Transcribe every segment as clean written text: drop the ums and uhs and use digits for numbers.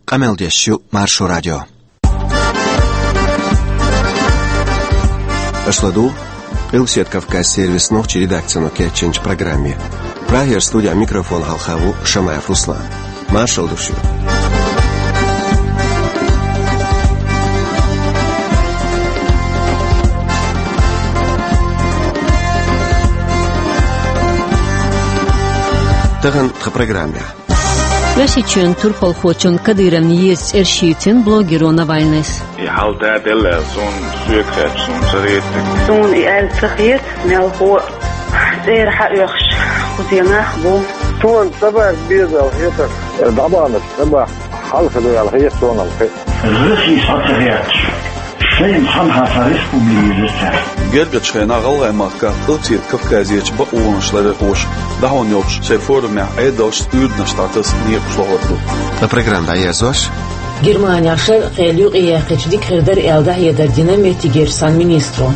Qameldeshu Marsho Radio. Ashладу, Илсет Кавказ сервис ночи редакцию Кетченч программе. Прагер студия микрофон Галхаву Шамаев Руслан. Маршал душу. Таган в программе. Весичен турпалхочун Кадыров есть эршитин блогеру Навальныйс. И халдадела сон сюкет сон царит. Сон и алцахет мелхо зер хаюхш хузина бу. Сон табак безал это дабанов таба халхаду алхиет сон алхи. Русский соцсет. Шейн хамха республики. Гербет шейна галгай марка Илсет Кавказиеч бауншлары хош. Дахон ёбш се форумя эдош студна статус не условлю. На программе Аязош. Германия шер хелюк и хечдик хердер элда хедер динамити герсан министру.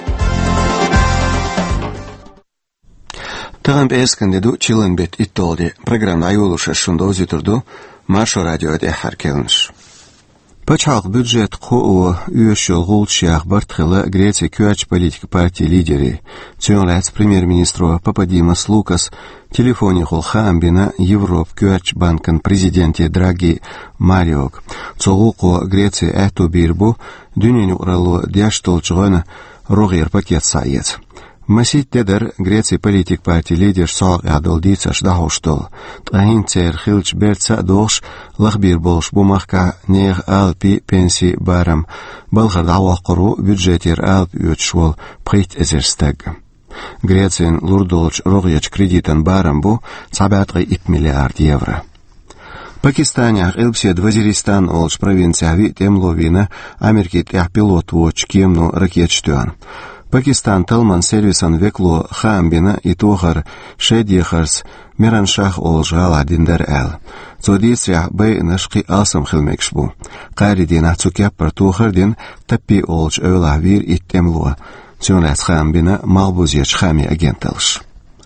Таган бескандеду чиленбет иттолди. Программа Аюлуша шундозитурду Маршо радио де харкелнш. Пачалк бюджет КОО Уешел Гулчах Бартхела Греция Кюач политика партии лидеры. Цюнлец премьер-министру Пападимас Лукас телефоне Холхамбина Европ Кюач банкан президенте Драги Мариок. Цолуко Греция эту бирбу дюниню рало дяштолчгана рогер пакет саец. Масит тедер Греция политик партии лидер саг адолдицаш дахоштол. Тахин цер хилч берца дош лахбир болш бумахка нех алпи пенси барам. Балхар давақыру бюджетер алп ючвол прейт эзерстег. Грециин лурдолч рогьяч кредитан барам бу 7,1 миллиард евро. Пакистанях Илбсед Вазиристан олч провинцияви темловина Америкит ях пилот воч кемну ракетштуан. Пакистан талман сервисан векло Хамбина и Тогар Шедихарс Мираншах олжгал адиндер эл. Цодисрях бэй нашки алсам хилмекшбу. Каридина цукяппар Тогардин таппи олж өлавир иттемлуа. Цюнлэц Хамбина малбузеч хами агенталш.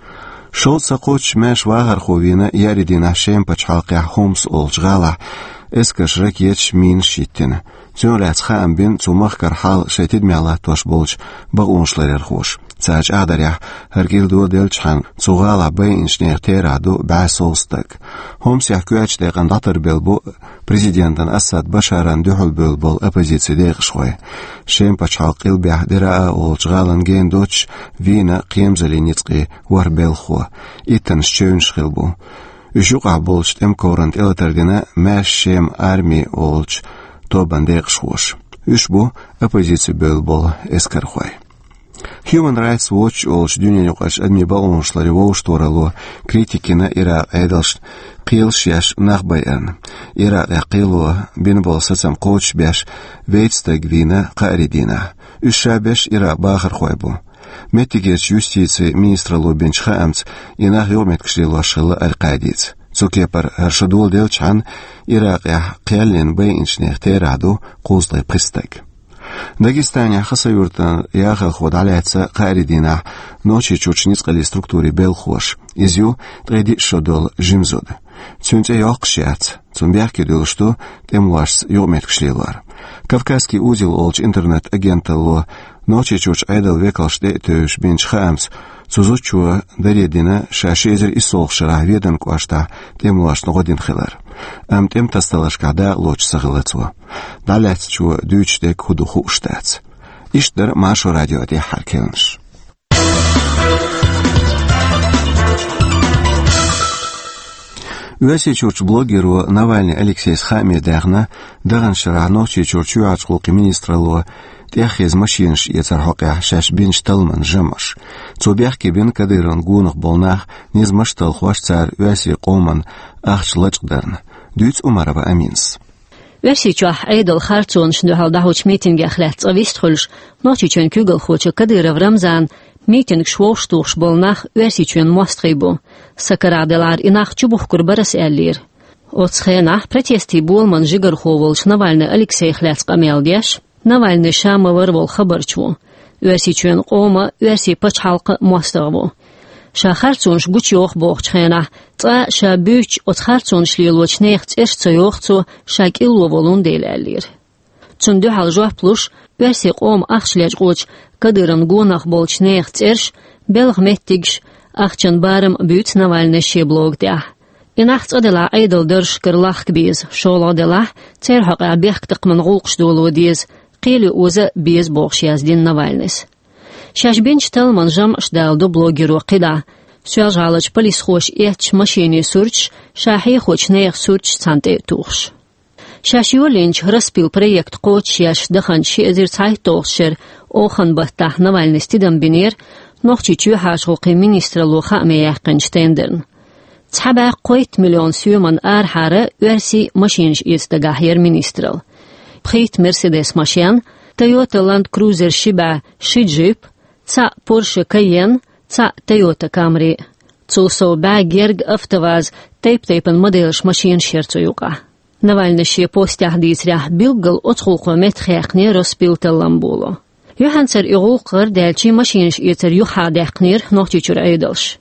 Шот сакоч мэш вагар ховина яридина шемпач халкя хомс олжгала эскаш ракетч мин шиттин. Цюнлэц Хамбин цумахкар хал шетид мялат тош болж багуншларер хош. Цач адарях харгилду делчхан цугала бэйншнех тераду бәсолстык. Хомс яхкуач деган датыр белбу президентан Асад Башаран дюхул белбол оппозиции дегшхой. Шемпач халкил бяхдира олчгалан ген доч вина қемзалиницки варбелхо. Итан шчөншхилбу. Үшуqa болж темкорант элатардина мәш шем арми олч тобан дегшхош. Үшбу оппозиции белбол эскархой. Human Rights Watch олж дюненюқаш адми бауншлари воушторало критикина Ирак эдалш қилшяш нахбайан. Ирак қилуа бинбол сацам коуч бяш вейтстаг вина қаридина. Үша бяш Ирак бахар хойбу. Метигеч юстиции министра Лубинч Хаамц инах йомет кшило шилла аль-Кадиц. Цукепар харшадул делчан Ирак қиаллин бэйншнех тераду қузлай пристаг. Дагестане хасаюртан яхал ход аляца қаридина ночи чучницкали структуре белхош. Изю треди шодол жимзод. Цюнте яқшяц. Цумбяхки дылшту темлашс йомет кшлилар. Кавказский узел олч интернет-агенталло ночи чуч айдал векалште төш бинч хамс. Цузучуа даредина шашезер и солхшара ведан куашта темлаш ногодин хилар. Тем тасталашкада лоч сагылацуа. Даляц чуа дючдек худуху уштац. Иштер Маршо радио де харкелнш. Уяси чурч блогеру Навальный Алексей Схами дагна даган шара ночи чурчу ачкулки министралу тяхез машинш яцархока шаш бинч талман жамаш. Цубяхки бин кадыран гунах болнах низмаштал хваш цар уяси қоман ахчлачкдарн. Дюц Умарова Аминс. Уяси чуах айдал харчон шнухал дахуч митинги ахлят цавистхульш ночи чен кюгал хоча Кадыров Рамзан митинг швоштуш болнах уяси чен мострибу. Сакараделар инах чубух курбарас эллир. Оцхенах протести болман жигарховолш Навальный Алексей Хляцк амелдеш. Навальный шама вырвал хабарчу. Уяси чен кома уяси пач халкы мостагбу. شاخرتونش گوچ یوخ بوخ خینا تا شابوچ اتخرتونش لیلوچ نیخت ارش یوختو شاکیل لوولون دیلالیر. چون دو حال جوه پلوش برسی قوم اخشلیج قوچ کدرن گونخ بولچ نیخت ارش بلغ متیگش اخچن بارم بیوت نوالنه شیبلوگ ده. این اخت ادلا ایدل درش کرلاخ بیز شول ادلا تر حقا بیخ تقمن غوقش دولو دیز قیلی اوزه بیز بوخشی از دین نوالنس. شاش بینچ تلمن جم اشدال دو بلوگیرو قیدا سوال جالج پلیس خوش ایچ ماشینی سورچ شاحی خوش نیخ سورچ سانته توخش. شاشیولینچ رسپیل پرویکت قوچ یاش دخن شی ازیر تای توخشر اوخن بحته نوالنستی دم بینیر نوخچی چو حاجقوقی مینیستر لوخا میاقنشتندرن. تحبا قویت میلیون سیومن حاره ورسی ماشینش ایستگاهیر مینیسترل. بخیت مرسیدس ماشین، تویوتا لاند کروزر شیبا شی جیب، تا پورش کاین، تا تویوتا کامری. توسو با گرگ افتواز تیپن مدلش ماشین شیرتویوقا. نوالنشی پوستیح دیتریح بیلگل اتخوقو متخیقنی رسپیلتا لامبولو. یوهانسر ایغوقر دالچی ماشینش ایتر یوحا دقنیر نوختی چور ایدلش.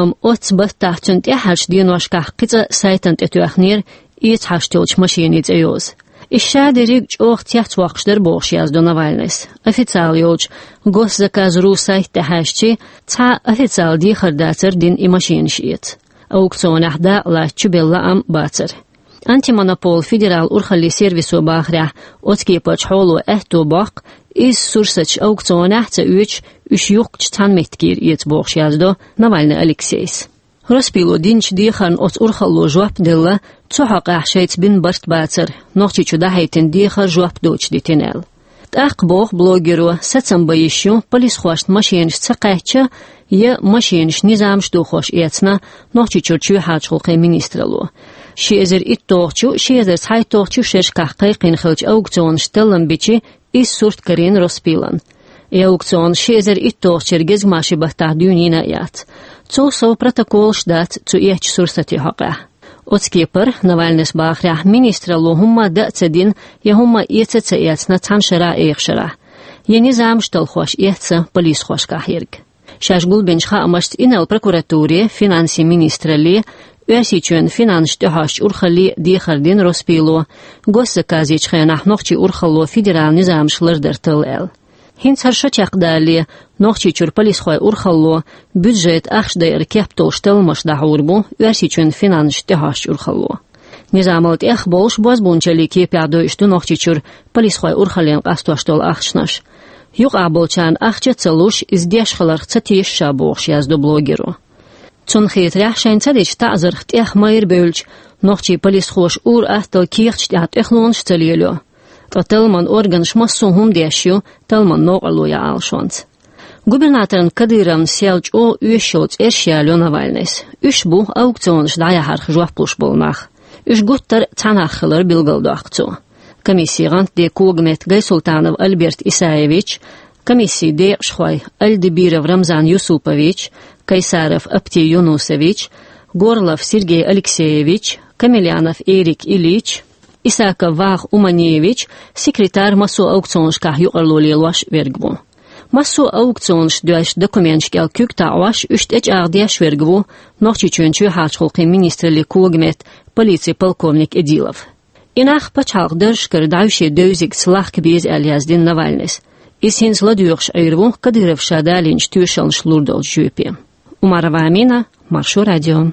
ات بطه چند ایحالش دینوشکه قیتا سایتند اتوخنیر ایت هاشتیلش ماشینیت ایوز. ایشا دیریگ اوخ تیحت وقش در بوخشی از دو نوالنس. افیتال یوج گوس زکاز رو سایت دهاشتی تا افیتال دی خرداتر دین ای ماشینش ایت. اوکتونه دا لاتچو بلا باتر. انتی مونوپول فیدرال ارخلی سرویسو باخره اتکی پاچ حولو احتو باق ایز سورسچ اوکتونه تا üç yokç tan metgir ایت بوخشی از دو نوالن الکسیس. رسپیلو دینچ دیخان ات ارخلو جواب دلا تو حق احشیت بین برت باتر نوخچی چو ده هیتن دیخار جواب دوچ دیتینل. تاق بوخ بلوگرو ستم بایشیو پلیس خواشت ماشینش تقیچه یه ماشینش نظامش دو خوش ایتنا نوخچی چو حاج حقوقی مینیسترلو. شی ازر ایت توخچو شی ازر تای توخچو شش قحقی قینخلچ اوکتونش تلن بیچی ایز سورت کرین رسپیلن. Аукцион шезер и тохчергез маши бахтахдюнина ят. Цо протокол штат цу ич сурсати хаqa. Отскипер Навальнис бахря министра лохумма дацедин яхумма ицца яцна таншара ихшара. Яни замштал хош ицца полис хош кахирг. Шашгул бенчха амашт инал прокуратуре финанси министрали Уясичен финанш тахаш урхали дихардин роспило. Госзаказич ханах нохчи урхало федерал низамшлар дартыл эл. Хинц харшачак дали, нохчи чур полис хой урхало, бюджет ахшдайр кептол штелмаш дахурбу, уясичен финанш тахаш урхало. Низамалт эх болш бозбунчали кепядо ишту нохчи чур полис хой урхален qastoshtol ахшнаш. Юг аболчан ахча целуш издешхалар цатиш шабош язду блогеру. Цун хитрях шайнцадич тазырхт эх майр бөлч, нохчи полис хош ур ахтал кирч тят эхлонш целелю. Талман орган шмассу хумдешю, талман ноғалуя алшонц. Губернаторын Кадырам селч о үйшоц эршиялю Навальнес. Үш бу аукционш даяхарх жуаппуш болмах. Үш гуттар танахылар билгалду ақцу. Комиссиянт де Кугмет Гайсултанов Альберт Исаевич, комиссии де Шхой Альдебиров Рамзан Юсупович, Кайсаров Апти Юнусович, Горлов Сергей Алексеевич, Камелянов Эрик Ильич, Исаков Вах Уманевич, секретарь массу аукционшках юqarloliyalwash vergbu. Массу аукционш дяш документшкел күктаваш үштеч агдяш vergbu, нохчи чөнчү хачхулқи министрли Кугмет, полиция полковник Эдилов. Инах пачалдыр шкырдавши дözик слах кбез Алияздин Навальнес. Исинс ладюрш айрву Кадыров шадалинч тюшалнш лурдол жюпи. Умарова Амина, Маршу радио.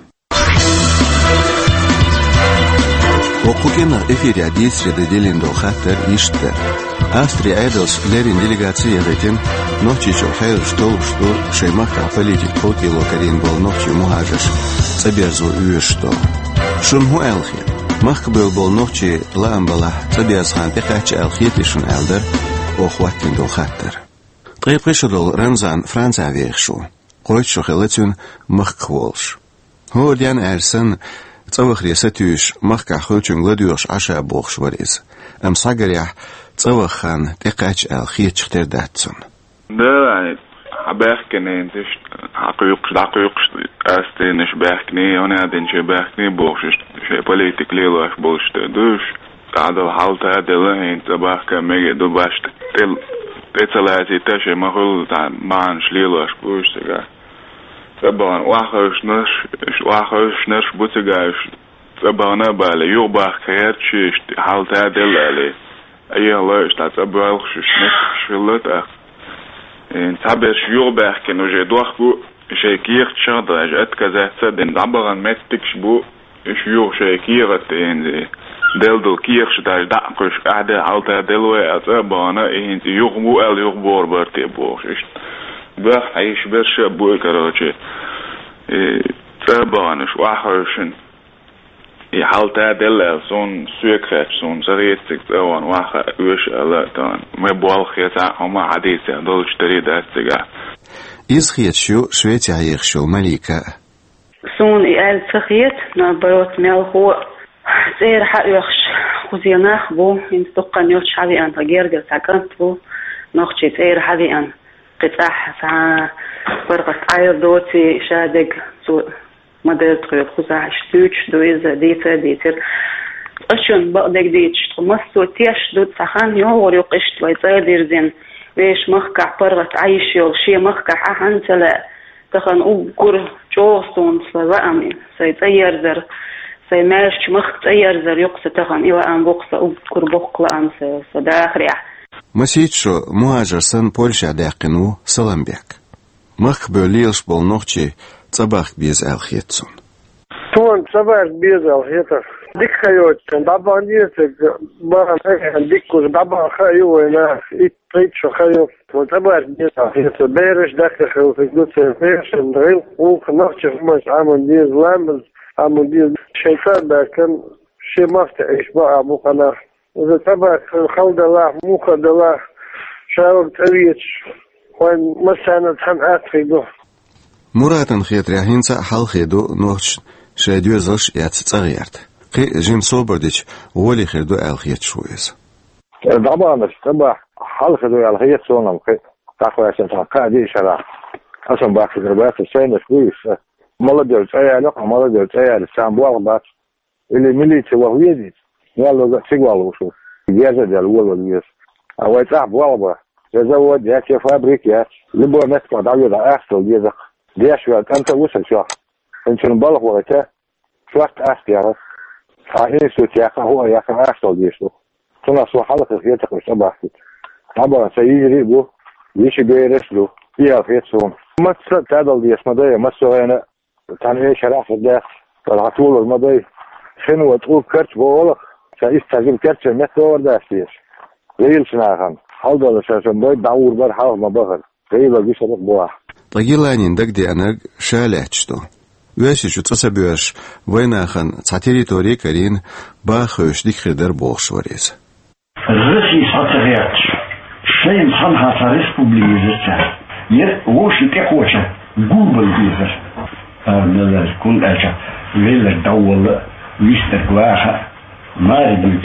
Окугена эфире действия делин до хаттер иште. Австрия айдос лерин делегация ветен ночичо хайр что шеймака политик покило карин бол ночи мухажаш цабезу уешто. Шунху элхи. Махбел бол ночи ламбала цабезхан текач элхити шун элдер охваттин до хаттер. Препрешодол Рамзан Франция вершу. Койчо хелетун махкволш. Hodjan ersen تصوخ ريستيش مخكا خوچن غديوش عشا بوخش وريز ام صقريح تصوخان تقاچ الخيت شتر داتسون ده بحكني انتش حقيقش استنش بحكني انا ادنش بحكني بوخش شي بوليتيكلي لاش بوخش دوش قاعد حالت هذا انت بحكا ميجي دو باش تل تلاتي تشي مخول تاع مانش ليلاش بوش طبعا واخش نش بوتجاش طبعا بالي يوبا خير شيء حالت هذا اللي أيه الله يشتغل طبعا شنش شلته إن تعبش يوبا كأنه جدوخ بو شيء كير شاطر أجت كذا صدق طبعا متكش بو شيوخ شيء كيرت إن دل كير شتاج دقش قاعدة حالت هذا اللي طبعا إن يوغمو أل يوغبور برتي بوش بخ عيش برش بو كراجي طبعا شو أحرشن يحاول تعدل صون سويكرات صون زريتك طبعا واحد وش الله طبعا ما بالخير هم عديسة دولش تريد أستجع إزخيت شويت عيخ شو ملكة صون إيال سخيت نبروت ملخو سير حقيقش خزيناخ بو إن تقن يوش حبي أن تجرجل سكنت بو نخشي سير حبي أن قطع ساعة فرقة عير دوتي شادق سو مدرت خيط خزاع شتوش دويزة ديتر أشون بقدك ديتش تمسو تيش دوت سخان يور يقشت ويصير زين ويش مخكع فرقة عيش يول شي مخكع حان سلا تخن أبقر جوستون سوامي سيطير زر سيماش مخ تير زر يقص تخن إيوا أن بقص أبقر بقلا أن سداخريع مسيتشو مهاجر سن بولشا داقنو سلامبيك مخ بوليلش بالنوخشي صباح بيز الخيتسون تون صباح بيز الخيتر ديك خيوت دابا نيتك بان ديكوز دابا خيو انا يتريتشو خيو وصباح بيز الخيتر بيرش داخل خيو في جوت فيش ندريل ونخشف مش عامل ديز لامز عامل ديز شيطان لكن شي مفتعش بقى مقنع إذا تبعت خلد الله موخد الله شاور تريتش وين مسانا تحن أتخيدو مراتن خيط ريحينسا حال خيدو نوخش شايديو زلش ياتتغيرت قي جيم صوبرديش ولي خيدو الخيط شويز طبعا تبع حال خيدو الخيط سونم قي تاخوي عشان تقادي شرع أصلا باكي دربات السينة كويس مالديو تأيالك مالديو تأيال سامبوال بات اللي مليتي وهويدي يلا سيقوال وشو جازة ديال الأول واليس أو يتعب والبا يزود ياكي فابريكيات لبوا نسكو دعوة أحسن ديزق ديشوات أنت وصل شو إنت نبالغ وقتا شوات أحسن فهي سوتياك هو ياك أحسن ديشو تنا سو حلقة خياتك مش أباحثت طبعا سيجري بو يشي بيرسلو فيها خياتسون ما تسادل ديس مدايا ما سوينا تاني شرح في الداخل فالعطول المدايا شنو تقول كرت بولك سيستعجل كرت المثور داستيش ليل سناخن حاضر شاشن بايد دعور بار حاضر مباخر غيبا جيش رق بواح طيلانين دقدي أنك شالحتشتو ويشي شو تصبيوش ويناخن تعتيري توري كارين باخوش ديك خدر بوخش وريز الرسي ساترياتش شين صنها صاريس بوبليزيزتا ووشي تيكوشا جوبل بيزر كل أجا ليلة دول ويستك واحد ماري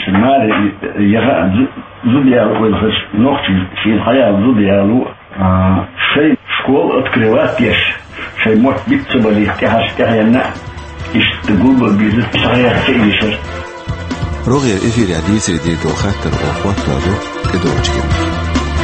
يغا زوديالو والخش نوختي في الحياة زوديالو شيء شكول اتكريوات يش شيء موت بيكتبالي تحاش تحيانا تقول بيزت صغير كيشر روغير إفيري عديسري دي دو خاطر أخوات تادو كدوجكم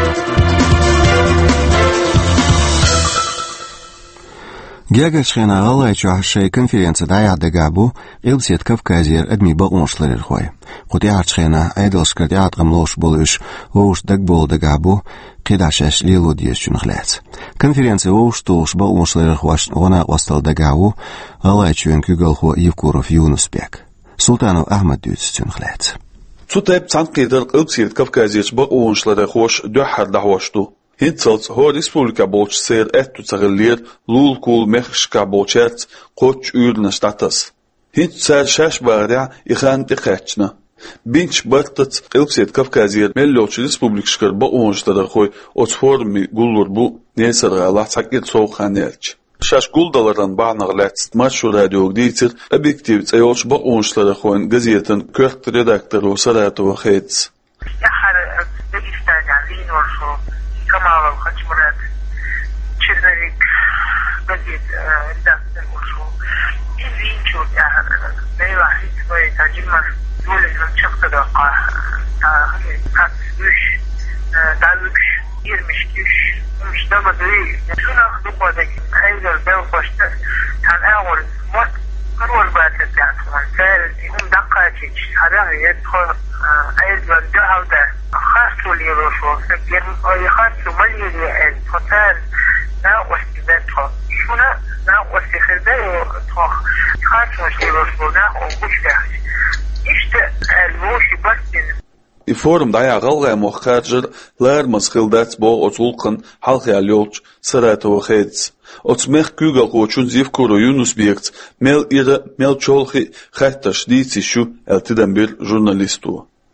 جاگش خینا غلای چه شی کنفرانس دایا دگابو ایلسیت کافکازیر ادمی باونش لرر خوای خودی عرض خینا ایدلش کردیات قملوش بولش ووش دگ بول دگابو قیداشش لیلو دیشون خلات کنفرانس ووش توش باونش لرر خواش غنا وصل دگابو غلای چون کگل خو یفکوروف یونس بیک سلطانو احمد دوستون خلات تطيب تنقيدر قلبسيت كافكازيش باونش لرر خوش دوحر دعواشتو هنتلت هو ريسبوليكا بولش سير اتو تغلير لول كول مخشكا بولشات قوش اورنا ستاتس هنت سار شاش بارع إخان تقاتشنا بينش برتت قلبسيت كافكازير ملوش ريسبوليكشكر باونش تدرخوي اوتفورمي قولور بو نيسر غالح تحقيد سوخان نيرج شاش قول دلران بعنا غلات مارشو راديو جديتر ابيكتيف تأيوش باونش تدرخوين غزيتن كورت ريداكتر وسراتو وخيتس يحر بيستان عزين ورشو كما الخشمرات شريك بديت داخل الوشو إذن شو جاهر لا واحد شوي تجمع دول من شخص دقة هات وش دالوش 23 مشتبه دوی شونه خدوبه ده ایزر بیل خوشته تن اول موت کرول باید لطیعت خمان فعل اون دقا چیچ هرم یدخل ایزر جهو ده خاصو لیروشو خاصو ملیدی ایز فتال نا وستی بیتخو شونه نا وستی خرده خاصو لیروشو نا وگوش دهش işte elvoşi bastin I forum da galga muhkarjır lar maskhildat bo otulqan halqi alyolch sarato khets otsmekh kugal qochun zivkoro Yunus Biekt mel cholxi khattash dici shu eltidan bir jurnalistu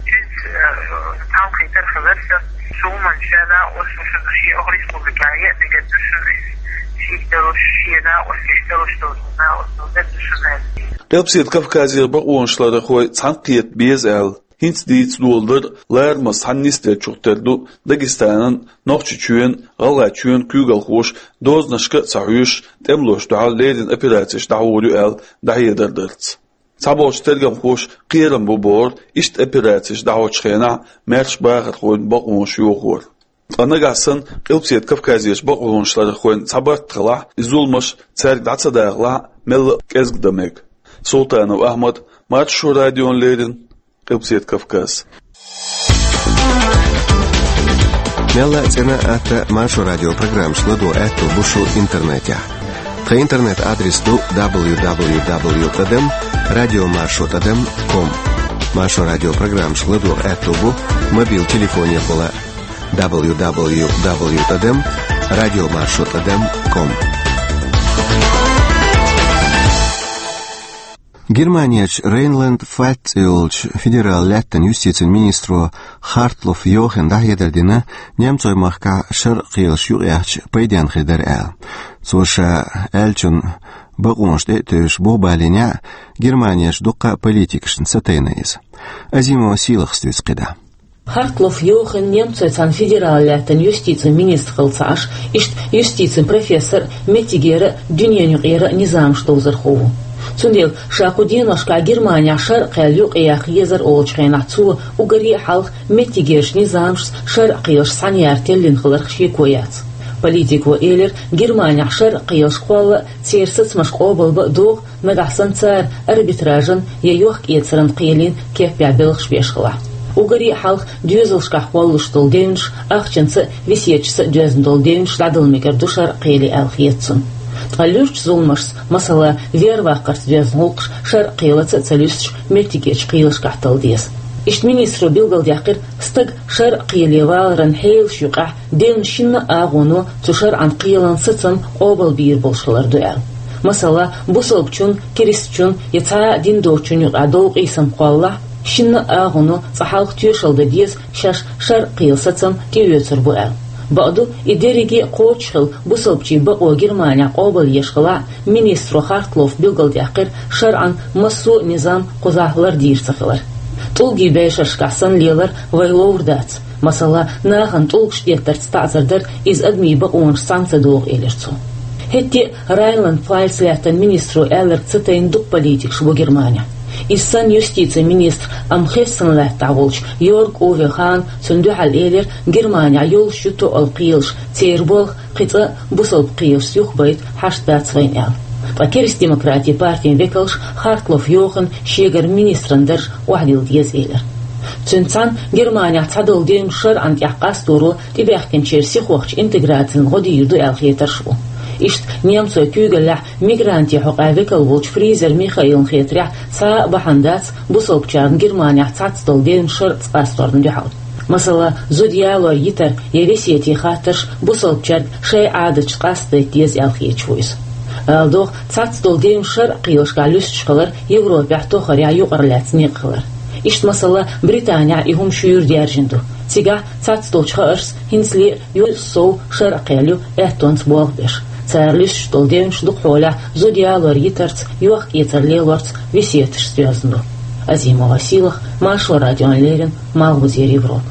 tanqi tarxaversa suman shana وسوسه شيء اخرى publikaye digetdüşür şey deruşiyena oskeşteruştuna osnodetüşüne Elbset Kafkazir baqonşlara qoy tanqiyat bezal Hint diits doldur lar hannister çukterdu Dagestanın noqçuçuen galgaçuen kügal xoş doznashqa tsayush temlosh da'alledin operatiyash da'ulu el da'yederdirt Saboch tergam xoş qiram bu bor ist operatiyash da'ochxena merch baqat qoyn baqonş yoqor Anagasan Elbset Kafkazir baqonşlara qoyn sabat qala izulmash tsarg datsadagla mel kezgdamek Sultanov Ahmad Marsho radionlerin Elbset Kafkaz Mela cena ata Marsho radio program slado eto bushu internetja. Ta internet adres du www.radiomarsho.com Marsho radio program slado eto bu mobil telefonie bola www.radiomarsho.com Германияч Рейнланд-Пфальц федерал ләттен юстицин министру Хартлов Йохен дахедердина немцой махка шарқил шуғяч пайдян хедер әл. Соша әлчун бағоншты төш бобалиня Германияч дуққа политикшн сатайнайыз. Азимо силах стюц қида. Хартлов Йохен немцой цан федерал ләттен юстицин министр қылцаш, ишт юстицин профессор метигері дүниенюғері низам штоузырхову. Цундел шакудиношка Германия шарқиялюк яхьезер олчхенацу угари халх метигеш низамш шарқиyoш саньяртеллин хыларх шекояц. Политику элер Германия шарқиyoш қуалы церсыцмаш қобылбы дуғ нагасан цар арбитражын яйох кецерін қиелин кеппябелх шпешхыла. Угари халх дюзылшка қуалыштол девнш ахчынцы висечсы дюзндол девнш ладылмекерду шарқиели алхиетсун. Тғалюрч зулмашс, масала верваққарт дюзнулқш шарқиелацы цалюсч мертикеч қиелш қақтал дес. Ишт министру билгалдяқир стыг шарқиелевалрын хейл шуқа ден шинна ағуну цушар анқиелан сыцын обал бир болшылар дуял. Масала бусылпчун, керисчун, яца диндорчун юқадол қисам қуалла шинна ағуну цахалқ тюшалды дес шаш шарқиел сыцын тюецір буял. Баду идереги қочхыл бусылпчи бақо Германия қобыл ешқыла министру Хартлов билгалдяқир шар'ан массу низам қузахлар дирсақылар. Тулги бәйшашқасын лелар вайлоурдац. Масала нағын тулгш ектар стазардар из адми бақуынш санцадуғ елерцу. Хетти Райнланд-Пфальц ләттен министру әлір цитайн дук политик шбу Германия. Иссан юстиция министр Амхессен ләттавулч Йорг Ове Хан сүндүхал элер Германия йол шуту алқиылш цейрболх қицы бусылп қиылш юхбайт хаштбәцвайн әл. Пакерис демократия партиян векалш Хартлов Йохан шегер министрандыр ухдил дез элер. Цүнцан Германия цадыл ден шыр антяққас туру тибяхкен черси хуақч интеграциян ғоди юрду әлхетар шу. Ишт немцой күйгілләх мигранти хуқавекал волч фризер Михаил Хетря са бахандац бусылпчарын Германия цацдыл ден шыр цқасторын дюхал. Масала зудиялор йитар евесети хатырш бусылпчар шай адыч қасты тез әлхет чуйыз. Алдоқ цацдыл ден шыр қиылшқа люсчқылар Европа тохаря юқарләціне қылар. Ишт масала Британия ихум шүйір дәржінду. Сига цацдылчқа ырс хинсли юл соу шыр қиялю әттонс болқ беш. Царлиш штол девнш духоля зодиалор йитарц юах йетерлелорц висетш звезду. Азимова силах Машло радионлерин Малгузер Европа.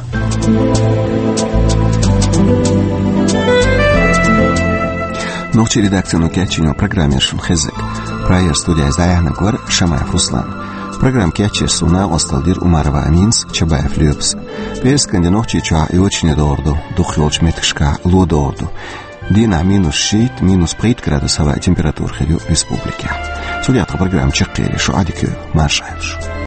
Ночи редакцияну кячиню программершин хезек. Проер студия Заяна Гвар Шамаев Руслан. Программ Кячесуна осталдир Умарова Аминс, Чабаев Любс. Пересканди ночи ча и очень дорду, духлоч меткшка лодорду. Дина минус шит, минус 5 градусовая температура в республике. Судья программ Чекери, шо адикю маршаевш.